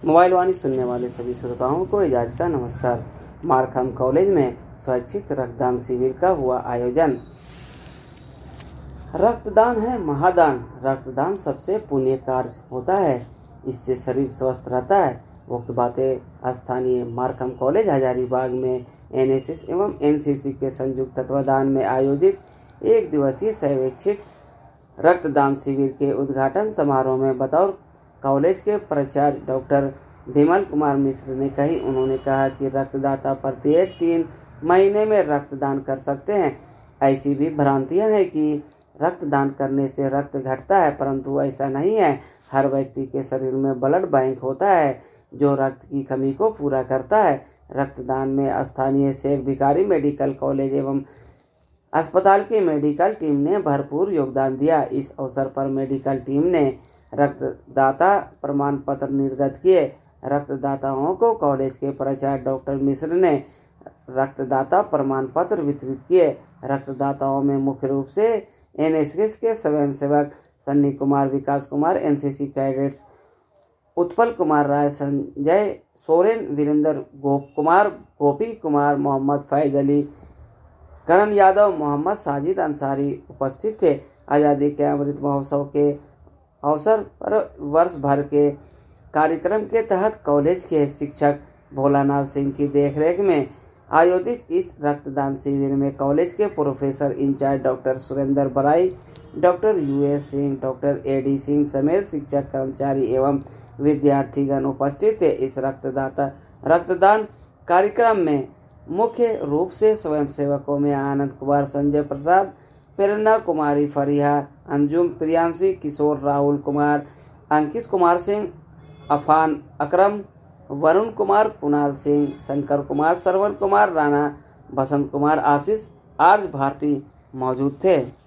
Mobile वाणी सुनने वाले सभी श्रोताओं को एजाज का नमस्कार। मारखम कॉलेज में स्वैच्छिक रक्तदान शिविर का हुआ आयोजन। रक्तदान है महादान। रक्तदान सबसे पुण्य कार्य होता है, इससे शरीर स्वस्थ रहता है। उक्त बातें स्थानीय मारखम कॉलेज हजारीबाग में एनएसएस एवं एनसीसी के संयुक्त तत्वाधान में आयोजित एक दिवसीय स्वैच्छिक रक्तदान शिविर के उद्घाटन समारोह में बतौर कॉलेज के प्राचार्य डॉक्टर विमल कुमार मिश्र ने कही। उन्होंने कहा कि रक्तदाता प्रत्येक 3 महीने में रक्तदान कर सकते हैं। ऐसी भी भ्रांतियां हैं कि रक्तदान करने से रक्त घटता है, परंतु ऐसा नहीं है। हर व्यक्ति के शरीर में ब्लड बैंक होता है जो रक्त की कमी को पूरा करता है। रक्तदान में स्थानीय शेख भिखारी मेडिकल कॉलेज एवं अस्पताल की मेडिकल टीम ने भरपूर योगदान दिया। इस अवसर पर मेडिकल टीम ने रक्तदाता प्रमाण पत्र निर्गत किए। रक्तदाताओं को कॉलेज के प्राचार्य डॉक्टर मिश्र ने रक्तदाता प्रमाण पत्र वितरित किए। रक्तदाताओं में मुख्य रूप से एनएसएस के स्वयंसेवक सन्नी कुमार, विकास कुमार, एनसीसी कैडेट्स उत्पल कुमार राय, संजय सोरेन, वीरेंद्र कुमार, गोपी कुमार, मोहम्मद फैज अली, करण यादव, मोहम्मद साजिद अंसारी उपस्थित थे। आज़ादी के अमृत महोत्सव के अवसर पर वर्ष भर के कार्यक्रम के तहत कॉलेज के शिक्षक भोलानाथ सिंह की देखरेख में आयोजित इस रक्तदान शिविर में कॉलेज के professor in charge doctor Surendra Barai, doctor US Singh, doctor AD Singh समेत शिक्षक, कर्मचारी एवं विद्यार्थीगण उपस्थित थे। इस रक्तदान कार्यक्रम में मुख्य रूप से स्वयंसेवकों में आनंद कुमार, संजय प्रसाद, प्रेरणा कुमारी, फरिया, अंजुम, प्रियांशी, किशोर, राहुल कुमार, अंकित कुमार सिंह, अफान अकरम, वरुण कुमार, कुणाल सिंह, शंकर कुमार, श्रवण कुमार राणा, बसंत कुमार, आशीष, आर्ज भारती मौजूद थे।